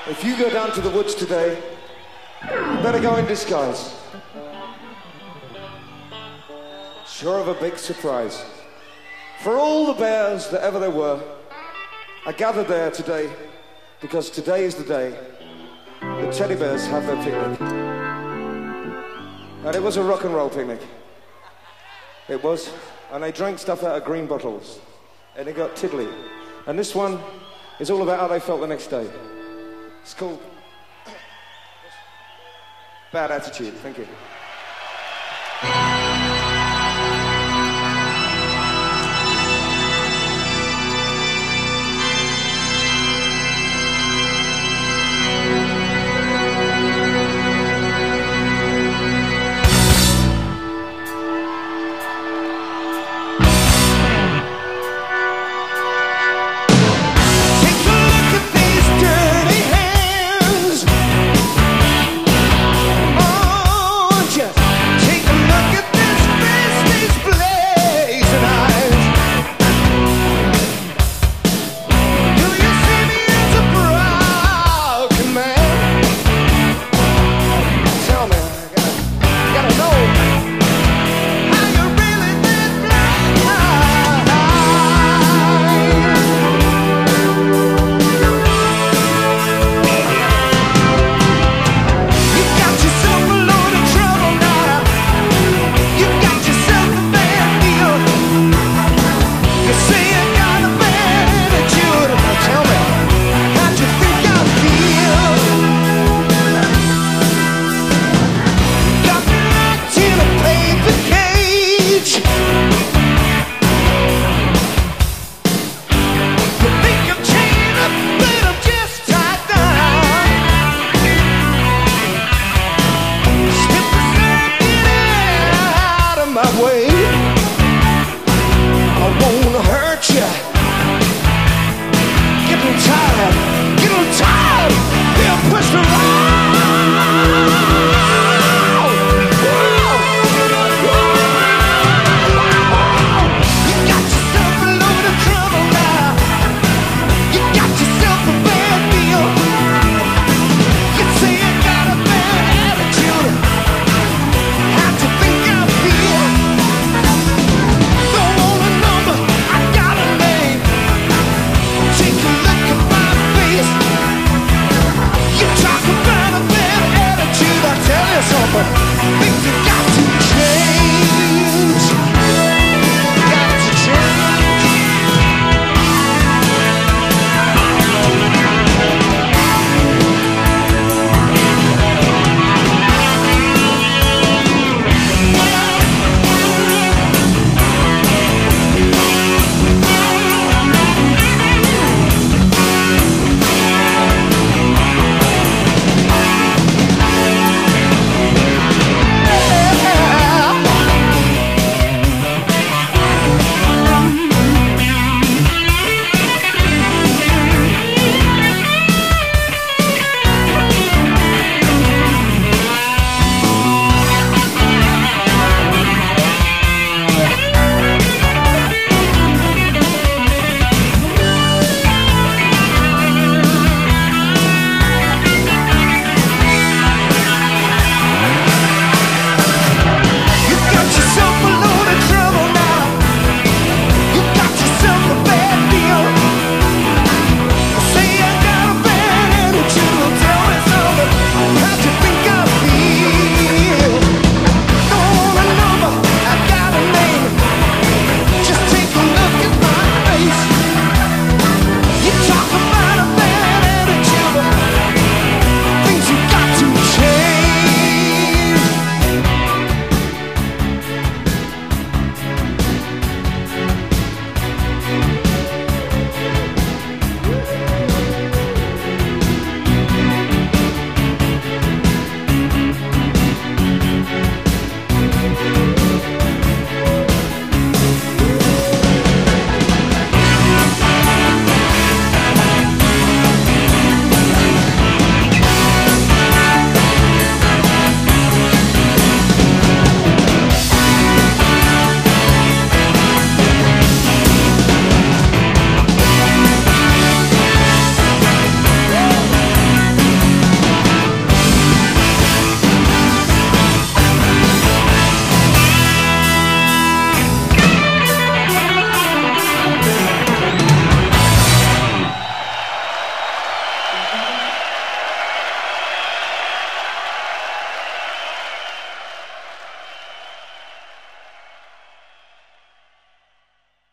If you go down to the woods today, you better go in disguise. Sure of a big surprise. For all the bears that ever there were, are gathered there today because today is the day the teddy bears have their picnic. And it was a rock and roll picnic. It was. And they drank stuff out of green bottles. And it got tiddly. And this one is all about how they felt the next day. It's called Bad Attitude. Thank you.